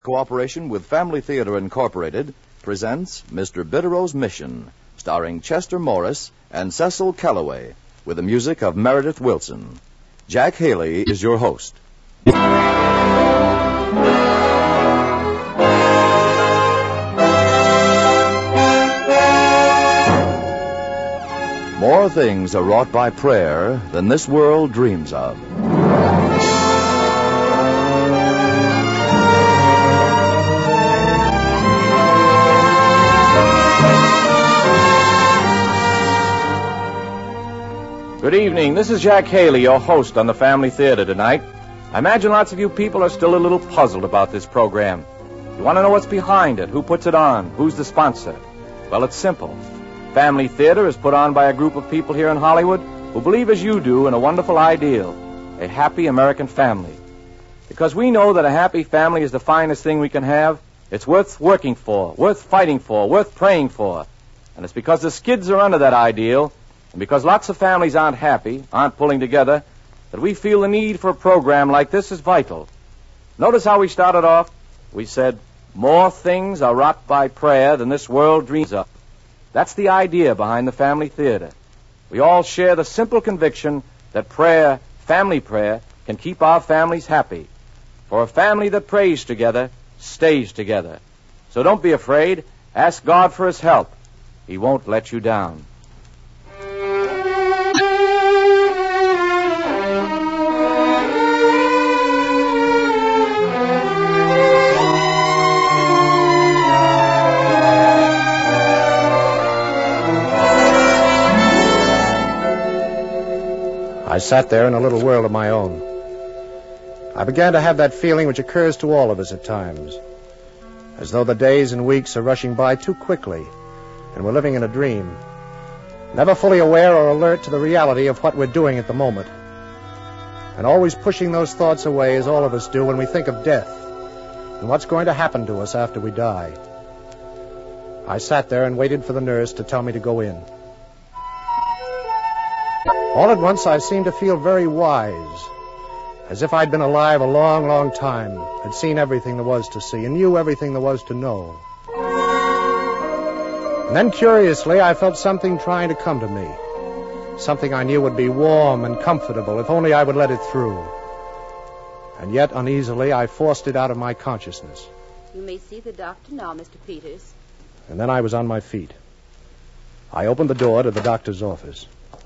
Cooperation with Family Theater Incorporated presents Mr. Bitterow's Mission, starring Chester Morris and Cecil Calloway, with the music of Meredith Wilson. Jack Haley is your host. More things are wrought by prayer than this world dreams of. Good evening. This is Jack Haley, your host on the Family Theater tonight. I imagine lots of you people are still a little puzzled about this program. You want to know what's behind it, who puts it on, who's the sponsor. Well, it's simple. Family Theater is put on by a group of people here in Hollywood who believe as you do in a wonderful ideal, a happy American family. Because we know that a happy family is the finest thing we can have. It's worth working for, worth fighting for, worth praying for. And it's because the skids are under that ideal, and because lots of families aren't happy, aren't pulling together, that we feel the need for a program like this is vital. Notice how we started off. We said, more things are wrought by prayer than this world dreams of. That's the idea behind the Family Theater. We all share the simple conviction that prayer, family prayer, can keep our families happy. For a family that prays together stays together. So don't be afraid. Ask God for His help. He won't let you down. I sat there in a little world of my own. I began to have that feeling which occurs to all of us at times, as though the days and weeks are rushing by too quickly, and we're living in a dream, never fully aware or alert to the reality of what we're doing at the moment, and always pushing those thoughts away as all of us do when we think of death and what's going to happen to us after we die. I sat there and waited for the nurse to tell me to go in. All at once, I seemed to feel very wise, as if I'd been alive a long, long time, had seen everything there was to see, and knew everything there was to know. And then, curiously, I felt something trying to come to me, something I knew would be warm and comfortable if only I would let it through. And yet, uneasily, I forced it out of my consciousness. You may see the doctor now, Mr. Peters. And then I was on my feet. I opened the door to the doctor's office.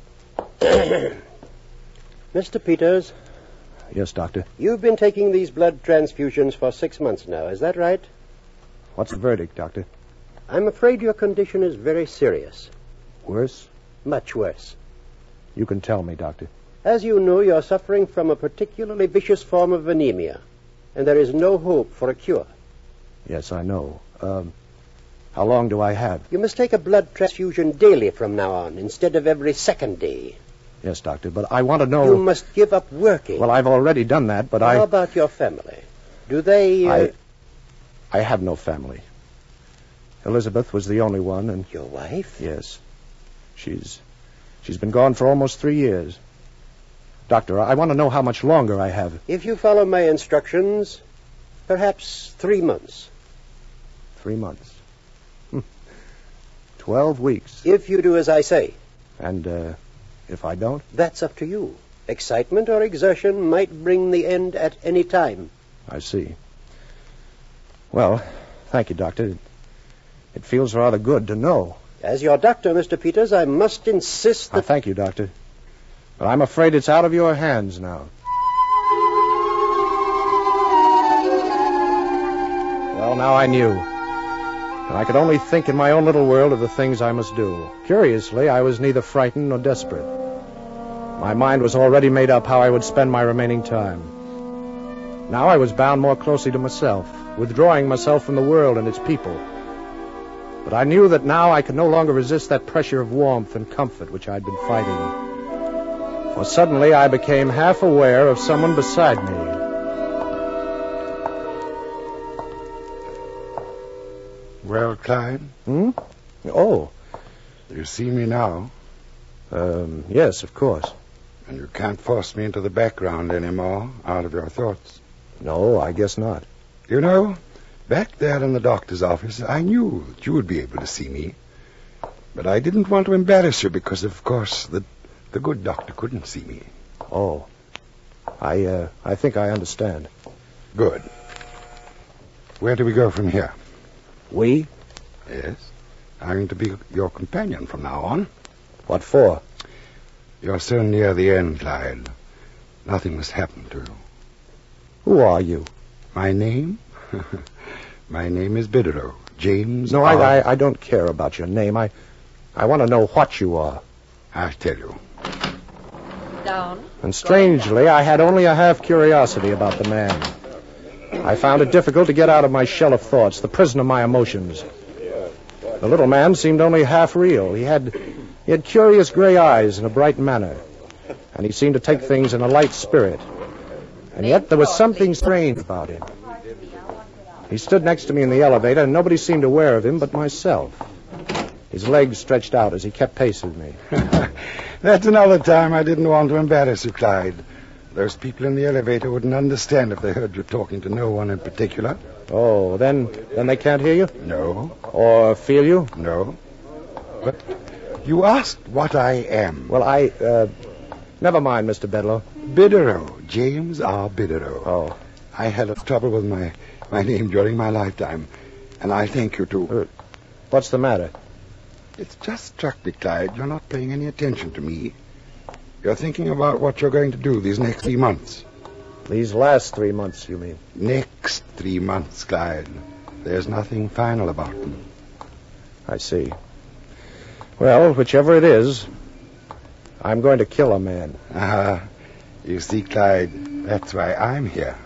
Mr. Peters? Yes, Doctor? You've been taking these blood transfusions for 6 months now, is that right? What's the verdict, Doctor? I'm afraid your condition is very serious. Worse? Much worse. You can tell me, Doctor. As you know, you're suffering from a particularly vicious form of anemia, and there is no hope for a cure. Yes, I know. How long do I have? You must take a blood transfusion daily from now on, instead of every second day. Yes, Doctor, but I want to know... You must give up working. Well, I've already done that, but How about your family? Do they... I have no family. Elizabeth was the only one, and... Your wife? Yes. She's been gone for almost 3 years. Doctor, I want to know how much longer I have. If you follow my instructions, perhaps 3 months. 3 months. 12 weeks. If you do as I say. And, if I don't? That's up to you. Excitement or exertion might bring the end at any time. I see. Well, thank you, Doctor. It feels rather good to know. As your doctor, Mr. Peters, I must insist that... Thank you, Doctor. But I'm afraid it's out of your hands now. Well, now I knew. And I could only think in my own little world of the things I must do. Curiously, I was neither frightened nor desperate. My mind was already made up how I would spend my remaining time. Now I was bound more closely to myself, withdrawing myself from the world and its people. But I knew that now I could no longer resist that pressure of warmth and comfort which I'd been fighting. For suddenly I became half aware of someone beside me. Well, Clyde? Oh. You see me now? Yes, of course. And you can't force me into the background anymore, out of your thoughts. No, I guess not. You know, Back there in the doctor's office, I knew that you would be able to see me. But I didn't want to embarrass you because, of course, the good doctor couldn't see me. Oh. I think I understand. Good. Where do we go from here? We? Yes. I'm going to be your companion from now on. What for? You're so near the end, Clyde. Nothing must happen to you. Who are you? My name? My name is Biderow. James. No, I don't care about your name. I want to know what you are. I'll tell you. Down. And strangely, I had only a half curiosity about the man. I found it difficult to get out of my shell of thoughts, the prison of my emotions. The little man seemed only half real. He had curious gray eyes and a bright manner, and he seemed to take things in a light spirit. And yet there was something strange about him. He stood next to me in the elevator, and nobody seemed aware of him but myself. His legs stretched out as he kept pace with me. That's another time I didn't want to embarrass you, Clyde. Those people in the elevator wouldn't understand if they heard you talking to no one in particular. Oh, then they can't hear you? No. Or feel you? No. But you asked what I am. Well, never mind, Mr. Bedlow. Biderow. James R. Biderow. Oh. I had a trouble with my name during my lifetime, and I thank you, too. What's the matter? It's just struck me, Clyde. You're not paying any attention to me. You're thinking about what you're going to do these next 3 months. These last 3 months, you mean? Next 3 months, Clyde. There's nothing final about them. I see. Well, whichever it is, I'm going to kill a man. You see, Clyde, that's why I'm here.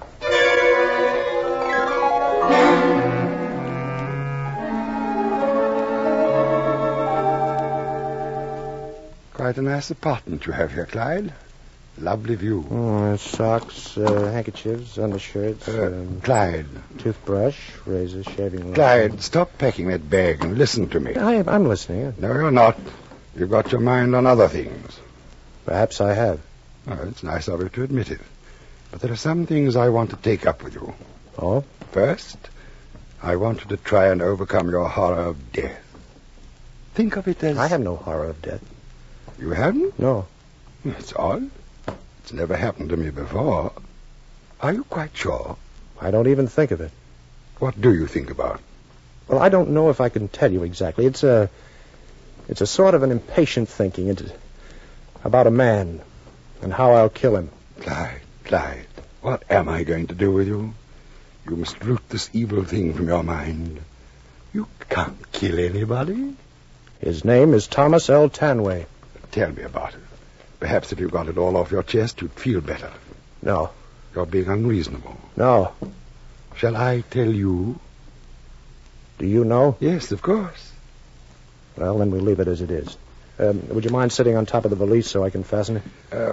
Quite a nice apartment you have here, Clyde. Lovely view. Socks, handkerchiefs, undershirts. Clyde. Toothbrush, razor, shaving lotion. Clyde, stop packing that bag and listen to me. I'm listening. No, you're not. You've got your mind on other things. Perhaps I have. Oh, it's nice of you to admit it. But there are some things I want to take up with you. Oh? First, I want you to try and overcome your horror of death. Think of it as... I have no horror of death. You haven't? No. That's odd. It's never happened to me before. Are you quite sure? I don't even think of it. What do you think about? Well, I don't know if I can tell you exactly. It's a sort of an impatient thinking. It's about a man and how I'll kill him. Clyde, what am I going to do with you? You must root this evil thing from your mind. You can't kill anybody. His name is Thomas L. Tanway. Tell me about it. Perhaps if you got it all off your chest, you'd feel better. No. You're being unreasonable. No. Shall I tell you? Do you know? Yes, of course. Well, then we'll leave it as it is. Would you mind sitting on top of the valise so I can fasten it?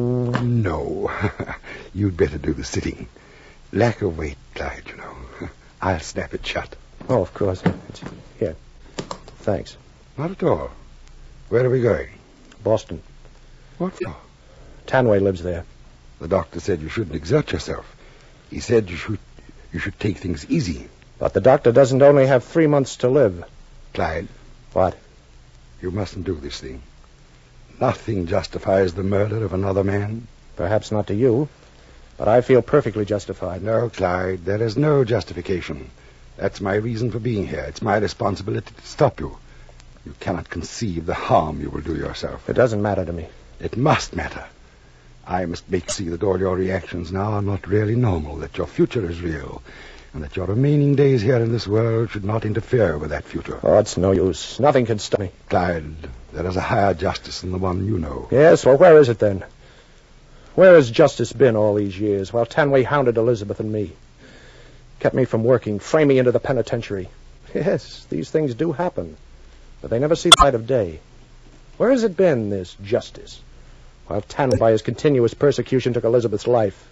No. You'd better do the sitting. Lack of weight, Clyde, you know. I'll snap it shut. Oh, of course. Here. Thanks. Not at all. Where are we going? Boston. What for? Tanway lives there. The doctor said you shouldn't exert yourself. He said you should take things easy. But the doctor doesn't only have 3 months to live. Clyde. What? You mustn't do this thing. Nothing justifies the murder of another man. Perhaps not to you, but I feel perfectly justified. No, Clyde, there is no justification. That's my reason for being here. It's my responsibility to stop you. You cannot conceive the harm you will do yourself. It doesn't matter to me. It must matter. I must make you see that all your reactions now are not really normal, that your future is real, and that your remaining days here in this world should not interfere with that future. Oh, it's no use. Nothing can stop me. Clyde, there is a higher justice than the one you know. Yes, well, where is it then? Where has justice been all these years while Tanway hounded Elizabeth and me? Kept me from working, framed me into the penitentiary. Yes, these things do happen, but they never see the light of day. Where has it been, this justice, while Tanway, by his continuous persecution, took Elizabeth's life?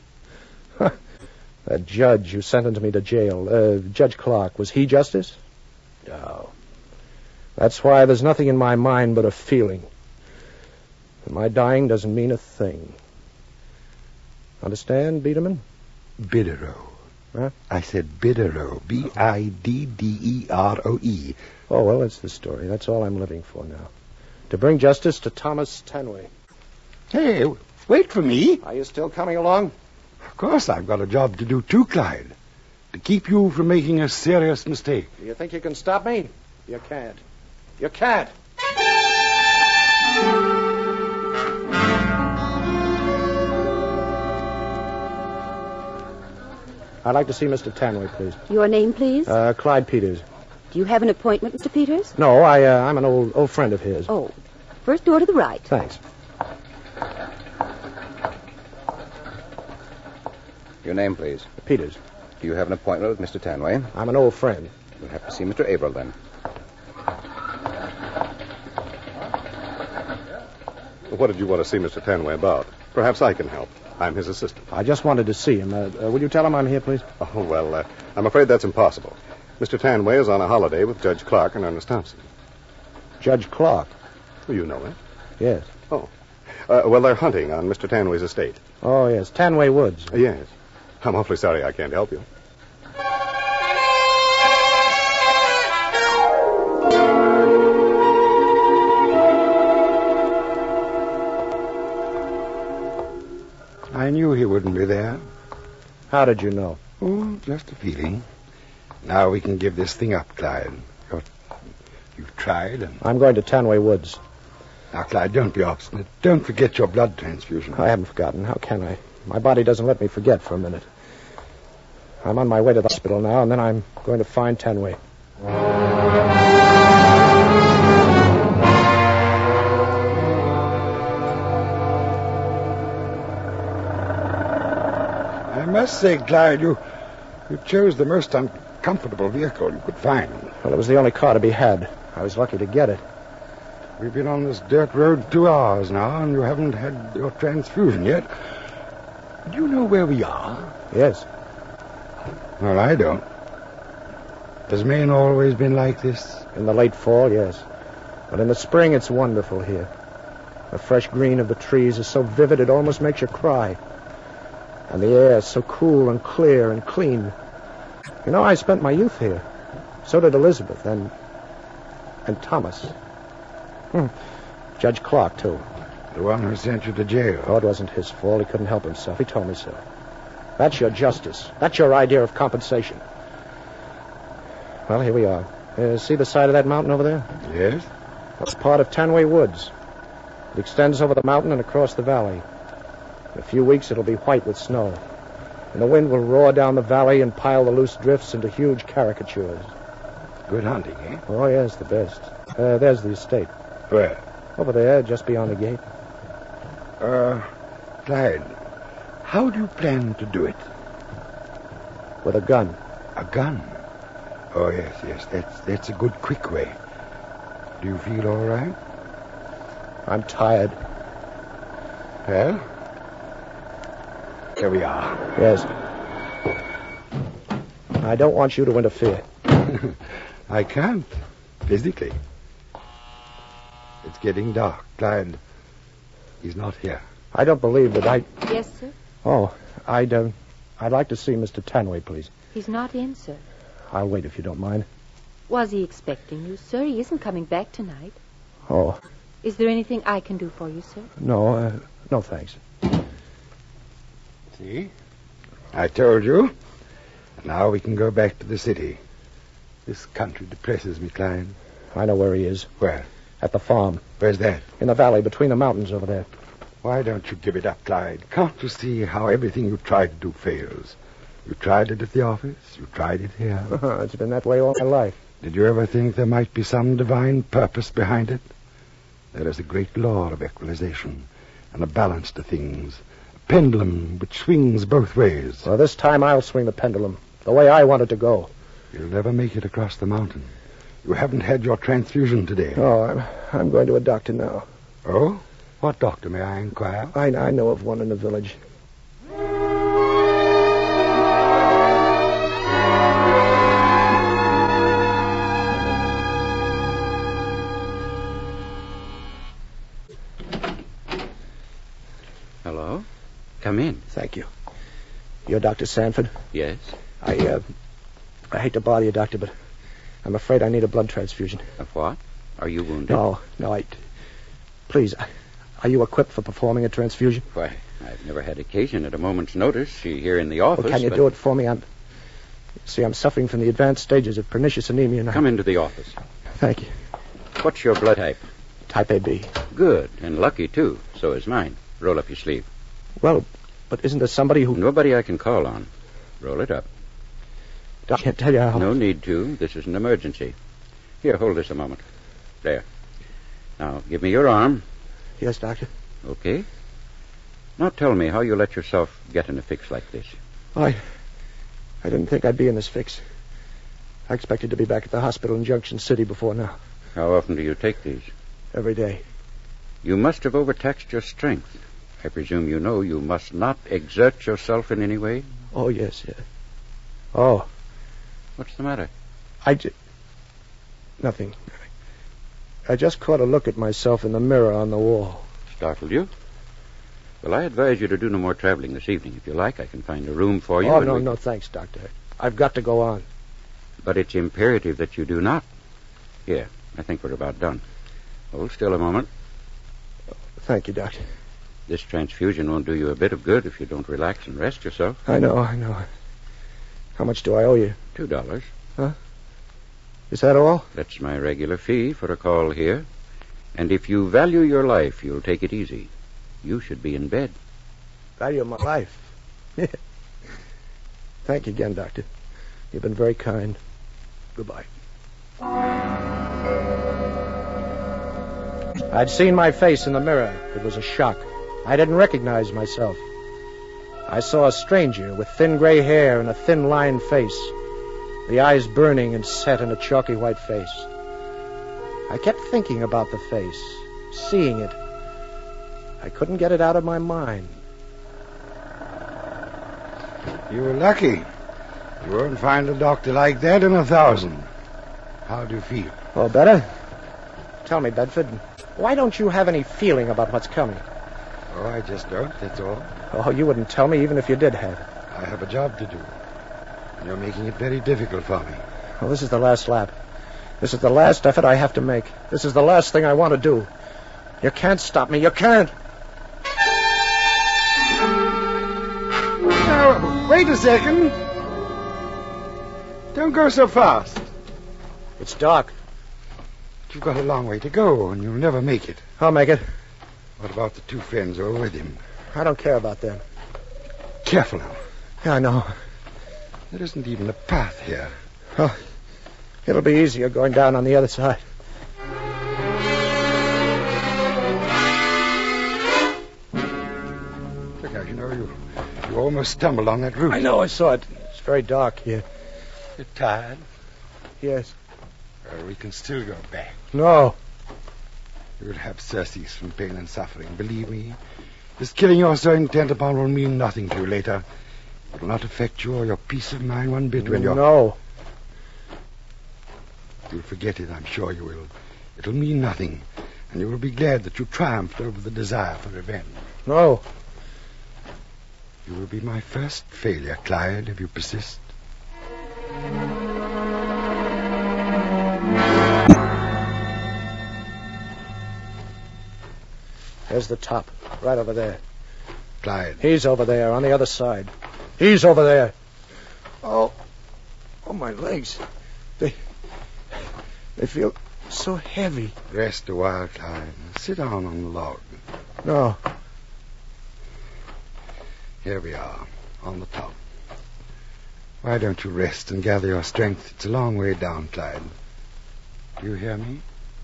That judge who sentenced me to jail, Judge Clark, was he justice? No. That's why there's nothing in my mind but a feeling. And my dying doesn't mean a thing. Understand, Biederman? Biderow. Huh? I said Biddero. Biddero. Oh, well, that's the story. That's all I'm living for now. To bring justice to Thomas Tanway. Hey, wait for me. Are you still coming along? Of course, I've got a job to do too, Clyde. To keep you from making a serious mistake. Do you think you can stop me? You can't. You can't. I'd like to see Mr. Tanway, please. Your name, please? Clyde Peters. Do you have an appointment, Mr. Peters? No, I'm an old friend of his. Oh, first door to the right. Thanks. Your name, please. Peters. Do you have an appointment with Mr. Tanway? I'm an old friend. You'll have to see Mr. Averill, then. What did you want to see Mr. Tanway about? Perhaps I can help. I'm his assistant. I just wanted to see him. Will you tell him I'm here, please? Oh, well, I'm afraid that's impossible. Mr. Tanway is on a holiday with Judge Clark and Ernest Thompson. Judge Clark? Well, you know him. Yes. Oh. Well, they're hunting on Mr. Tanway's estate. Oh, yes. Tanway Woods. Yes. I'm awfully sorry I can't help you. I knew he wouldn't be there. How did you know? Oh, just a feeling. Now we can give this thing up, Clyde. You've tried and... I'm going to Tanway Woods. Now, Clyde, don't be obstinate. Don't forget your blood transfusion. I haven't forgotten. How can I? My body doesn't let me forget for a minute. I'm on my way to the hospital now, and then I'm going to find Tanway. I must say, Clyde, you chose the most uncomfortable vehicle you could find. Well, it was the only car to be had. I was lucky to get it. We've been on this dirt road 2 hours now, and you haven't had your transfusion yet. Do you know where we are? Yes. Well, I don't. Has Maine always been like this? In the late fall, yes. But in the spring, it's wonderful here. The fresh green of the trees is so vivid it almost makes you cry. And the air is so cool and clear and clean. You know, I spent my youth here. So did Elizabeth and Thomas. Judge Clark, too. The one who sent you to jail. Oh, it wasn't his fault. He couldn't help himself. He told me so. That's your justice. That's your idea of compensation. Well, here we are. See the side of that mountain over there? Yes? That's part of Tanway Woods. It extends over the mountain and across the valley. In a few weeks, it'll be white with snow. And the wind will roar down the valley and pile the loose drifts into huge caricatures. Good hunting, eh? Oh, yes, the best. There's the estate. Where? Over there, just beyond the gate. Clyde, how do you plan to do it? With a gun. A gun? Oh, yes. That's a good, quick way. Do you feel all right? I'm tired. Well, here we are. Yes. I don't want you to interfere. I can't, physically. It's getting dark. Clyde, he's not here. I don't believe that I... Yes, sir? Oh, I'd like to see Mr. Tanway, please. He's not in, sir. I'll wait if you don't mind. Was he expecting you, sir? He isn't coming back tonight. Oh. Is there anything I can do for you, sir? No, no thanks. See? I told you. Now we can go back to the city. This country depresses me, Clyde. I know where he is. Where? At the farm. Where's that? In the valley, between the mountains over there. Why don't you give it up, Clyde? Can't you see how everything you try to do fails? You tried it at the office. You tried it here. It's been that way all my life. Did you ever think there might be some divine purpose behind it? There is a great law of equalization and a balance to things. A pendulum which swings both ways. Well, this time I'll swing the pendulum the way I want it to go. You'll never make it across the mountain. You haven't had your transfusion today. Oh, I'm going to a doctor now. Oh? What doctor, may I inquire? I know of one in the village. Hello? Come in. Thank you. You're Dr. Sanford? Yes? I hate to bother you, Doctor, but I'm afraid I need a blood transfusion. Of what? Are you wounded? No, please, are you equipped for performing a transfusion? Why, I've never had occasion at a moment's notice here in the office. Well, can you do it for me? I'm suffering from the advanced stages of pernicious anemia now. Come into the office. Thank you. What's your blood type? Type AB. Good, and lucky, too. So is mine. Roll up your sleeve. Well, but isn't there somebody who... Nobody I can call on. Roll it up. I can't tell you how... No need to. This is an emergency. Here, hold this a moment. There. Now, give me your arm. Yes, Doctor. Okay. Now tell me how you let yourself get in a fix like this. I didn't think I'd be in this fix. I expected to be back at the hospital in Junction City before now. How often do you take these? Every day. You must have overtaxed your strength. I presume you know you must not exert yourself in any way? Oh, yes. Oh. What's the matter? Nothing. I just caught a look at myself in the mirror on the wall. Startled you? Well, I advise you to do no more traveling this evening. If you like, I can find a room for you. Oh, no, thanks, Doctor. I've got to go on. But it's imperative that you do not. Here, I think we're about done. Hold still a moment. Thank you, Doctor. This transfusion won't do you a bit of good if you don't relax and rest yourself. I know. How much do I owe you? $2. Huh? Is that all? That's my regular fee for a call here. And if you value your life, you'll take it easy. You should be in bed. Value my life? Thank you again, Doctor. You've been very kind. Goodbye. I'd seen my face in the mirror. It was a shock. I didn't recognize myself. I saw a stranger with thin gray hair and a thin lined face, the eyes burning and set in a chalky white face. I kept thinking about the face, seeing it. I couldn't get it out of my mind. You were lucky. You won't find a doctor like that in 1,000. How do you feel? Oh, better? Tell me, Bedford, why don't you have any feeling about what's coming? Oh, I just don't, that's all. Oh, you wouldn't tell me even if you did have. I have a job to do. You're making it very difficult for me. Well, this is the last lap. This is the last effort I have to make. This is the last thing I want to do. You can't stop me. You can't. Now, wait a second. Don't go so fast. It's dark. You've got a long way to go, and you'll never make it. I'll make it. What about the two friends who are with him? I don't care about them. Careful now. Yeah, I know. There isn't even a path here. Oh, it'll be easier going down on the other side. Look out, you almost stumbled on that route. I know, I saw it. It's very dark here. You're tired? Yes. Well, we can still go back. No. You'll have surcease from pain and suffering. Believe me, this killing you're so intent upon will mean nothing to you later. It will not affect you or your peace of mind one bit when you're... No. You'll forget it, I'm sure you will. It'll mean nothing, and you will be glad that you triumphed over the desire for revenge. No. You will be my first failure, Clyde, if you persist. There's the top, right over there. Clyde. He's over there, on the other side. He's over there. Oh, my legs. They feel so heavy. Rest a while, Clyde. Sit down on the log. No. Here we are, on the top. Why don't you rest and gather your strength? It's a long way down, Clyde. Do you hear me?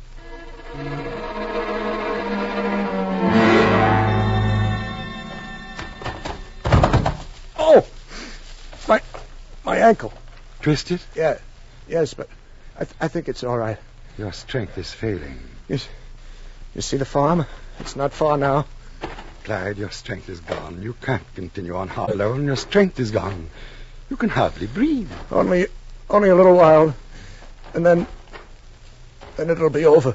Oh! My ankle. Twisted? Yeah. Yes, but I think it's all right. Your strength is failing. Yes. You see the farm? It's not far now. Clyde, your strength is gone. You can't continue on hard alone. Your strength is gone. You can hardly breathe. Only a little while. And then it'll be over.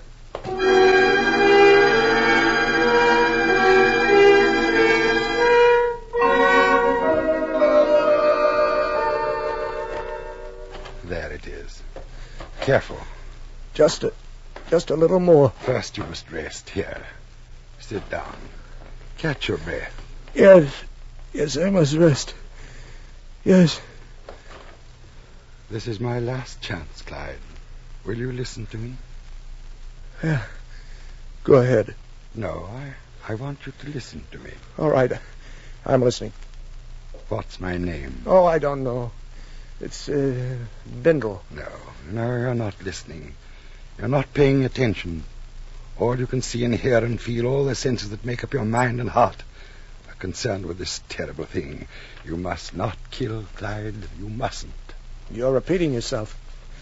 Yes. Careful. Just a little more. First, you must rest here. Sit down. Catch your breath. Yes, I must rest. Yes. This is my last chance, Clyde. Will you listen to me? Yeah. Go ahead. No, I want you to listen to me. All right. I'm listening. What's my name? Oh, I don't know. It's, Bindle. No, you're not listening. You're not paying attention. All you can see and hear and feel, all the senses that make up your mind and heart, are concerned with this terrible thing. You must not kill, Clyde. You mustn't. You're repeating yourself.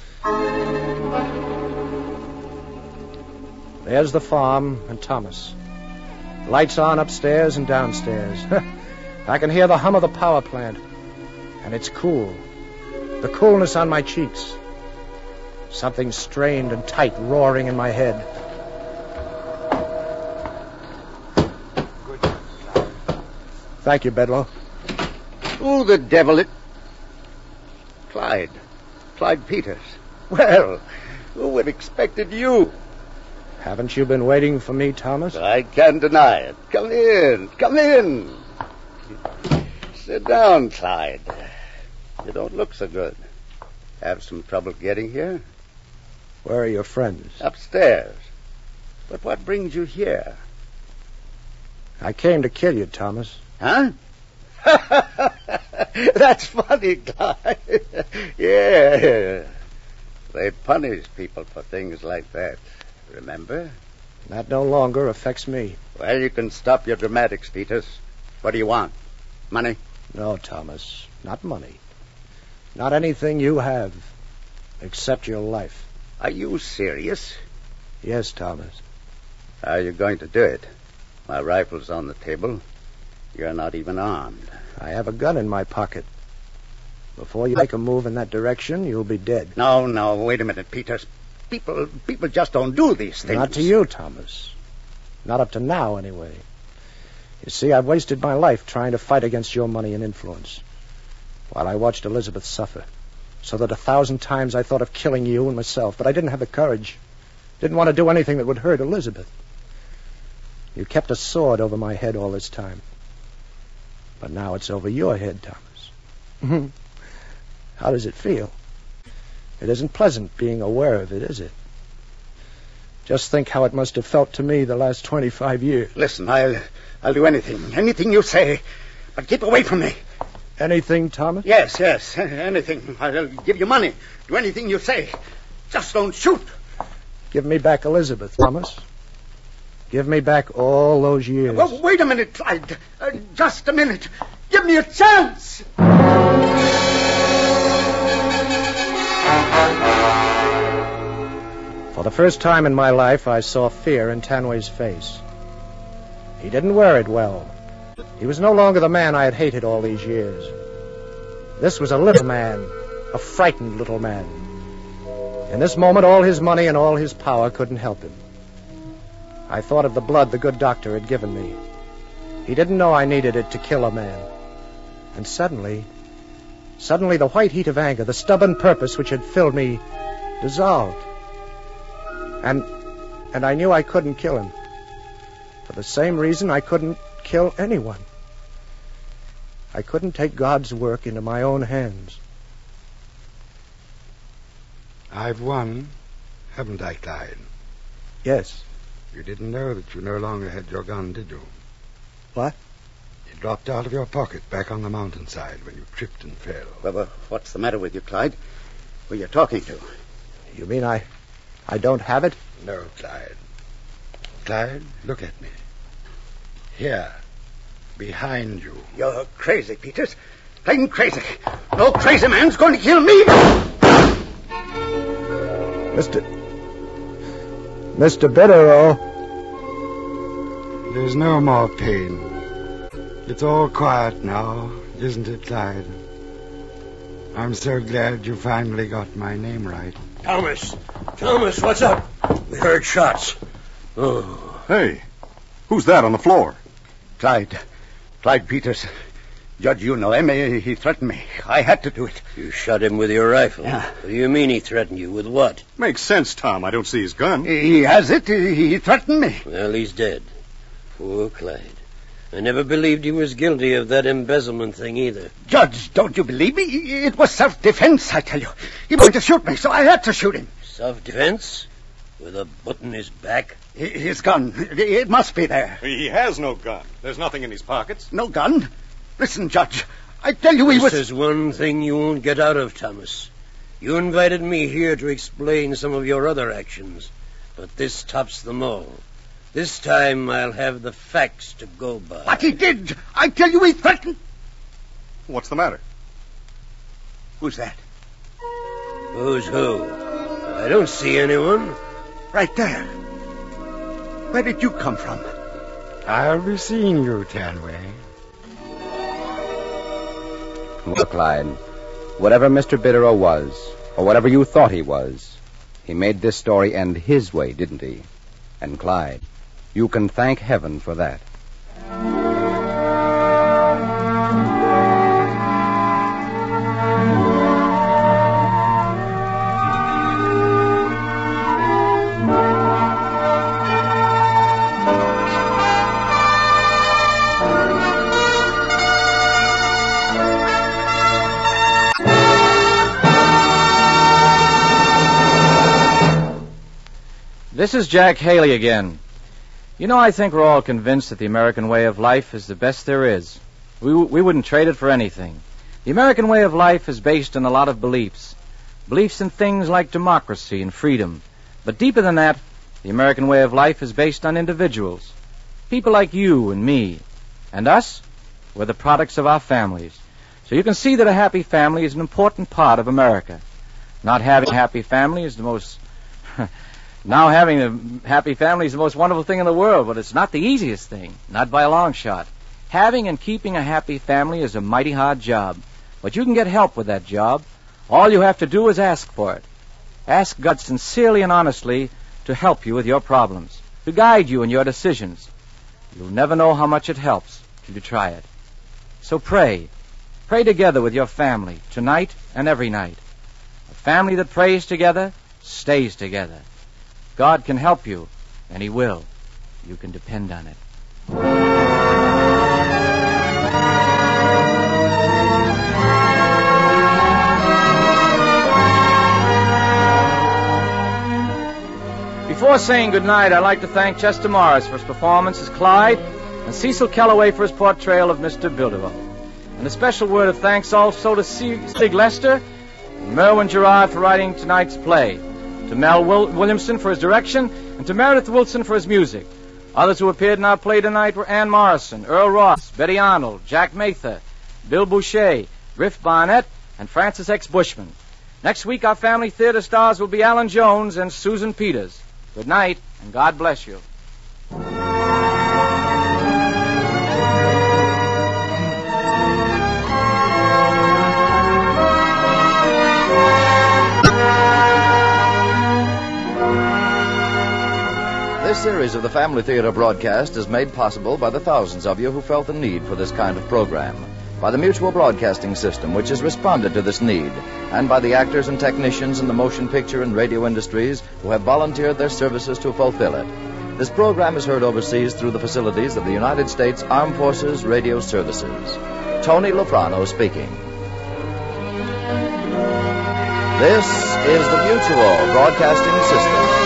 There's the farm and Thomas. Lights on upstairs and downstairs. I can hear the hum of the power plant. And it's cool. The coolness on my cheeks. Something strained and tight roaring in my head. Thank you, Bedloe. Who the devil it... Clyde Peters. Well, who would have expected you? Haven't you been waiting for me, Thomas? I can't deny it. Come in. Sit down, Clyde. You don't look so good. Have some trouble getting here? Where are your friends? Upstairs. But what brings you here? I came to kill you, Thomas. Huh? That's funny, Clyde. Yeah. They punish people for things like that. Remember? That no longer affects me. Well, you can stop your dramatics, Peters. What do you want? Money? No, Thomas. Not money. Not anything you have. Except your life. Are you serious? Yes, Thomas. How are you going to do it? My rifle's on the table. You're not even armed. I have a gun in my pocket. Before you make a move in that direction, you'll be dead. No, wait a minute, Peters. People just don't do these things. Not to you, Thomas. Not up to now, anyway. You see, I've wasted my life trying to fight against your money and influence, while I watched Elizabeth suffer, so that 1,000 times I thought of killing you and myself, but I didn't have the courage. Didn't want to do anything that would hurt Elizabeth. You kept a sword over my head all this time. But now it's over your head, Thomas. How does it feel? It isn't pleasant being aware of it, is it? Just think how it must have felt to me the last 25 years. Listen, I'll do anything you say, but keep away from me. Anything, Thomas? Yes, anything. I'll give you money. Do anything you say. Just don't shoot. Give me back Elizabeth, Thomas. Give me back all those years. Well, wait a minute, Clyde. Just a minute. Give me a chance. For the first time in my life, I saw fear in Tanway's face. He didn't wear it well. He was no longer the man I had hated all these years. This was a little man, a frightened little man. In this moment, all his money and all his power couldn't help him. I thought of the blood the good doctor had given me. He didn't know I needed it to kill a man. And suddenly the white heat of anger, the stubborn purpose which had filled me, dissolved. And I knew I couldn't kill him. For the same reason I couldn't kill anyone. I couldn't take God's work into my own hands. I've won, haven't I, Clyde? Yes. You didn't know that you no longer had your gun, did you? What? It dropped out of your pocket back on the mountainside when you tripped and fell. Well, what's the matter with you, Clyde? Who are you talking to? You mean I don't have it? No, Clyde. Clyde, look at me. Here, behind you. You're crazy, Peters. Plain crazy. No crazy man's going to kill me. Mr. Bitterow. There's no more pain. It's all quiet now, isn't it, Clyde? I'm so glad you finally got my name right. Thomas, what's up? We heard shots. Oh. Hey, who's that on the floor? Clyde Peters. Judge, you know him. He threatened me. I had to do it. You shot him with your rifle? Yeah. What do you mean he threatened you? With what? Makes sense, Tom. I don't see his gun. He has it. He threatened me. Well, he's dead. Poor Clyde. I never believed he was guilty of that embezzlement thing either. Judge, don't you believe me? It was self-defense, I tell you. He wanted to shoot me, so I had to shoot him. Self-defense? With a bullet in his back? His gun. It must be there. He has no gun. There's nothing in his pockets. No gun? Listen, Judge. I tell you he was... This is one thing you won't get out of, Thomas. You invited me here to explain some of your other actions, but this tops them all. This time I'll have the facts to go by. But he did. I tell you he threatened... What's the matter? Who's that? Who's who? I don't see anyone. Right there. Where did you come from? I'll be seeing you, Tanway. Well, Clyde, whatever Mr. Bitterow was, or whatever you thought he was, he made this story end his way, didn't he? And Clyde, you can thank heaven for that. This is Jack Haley again. You know, I think we're all convinced that the American way of life is the best there is. We wouldn't trade it for anything. The American way of life is based on a lot of beliefs. Beliefs in things like democracy and freedom. But deeper than that, the American way of life is based on individuals. People like you and me. And us, we're the products of our families. So you can see that a happy family is an important part of America. Not having a happy family is the most... Now having a happy family is the most wonderful thing in the world, but it's not the easiest thing, not by a long shot. Having and keeping a happy family is a mighty hard job, but you can get help with that job. All you have to do is ask for it. Ask God sincerely and honestly to help you with your problems, to guide you in your decisions. You'll never know how much it helps till you try it. So pray. Pray together with your family, tonight and every night. A family that prays together stays together. God can help you, and He will. You can depend on it. Before saying goodnight, I'd like to thank Chester Morris for his performance as Clyde and Cecil Kellaway for his portrayal of Mr. Bilderberg. And a special word of thanks also to Stig Lester and Merwin Gerard for writing tonight's play, to Mel Williamson for his direction, and to Meredith Wilson for his music. Others who appeared in our play tonight were Ann Morrison, Earl Ross, Betty Arnold, Jack Mather, Bill Boucher, Griff Barnett, and Francis X. Bushman. Next week, our family theater stars will be Alan Jones and Susan Peters. Good night, and God bless you. This series of the Family Theater broadcast is made possible by the thousands of you who felt the need for this kind of program, by the Mutual Broadcasting System, which has responded to this need, and by the actors and technicians in the motion picture and radio industries who have volunteered their services to fulfill it. This program is heard overseas through the facilities of the United States Armed Forces Radio Services. Tony Loprano speaking. This is the Mutual Broadcasting System.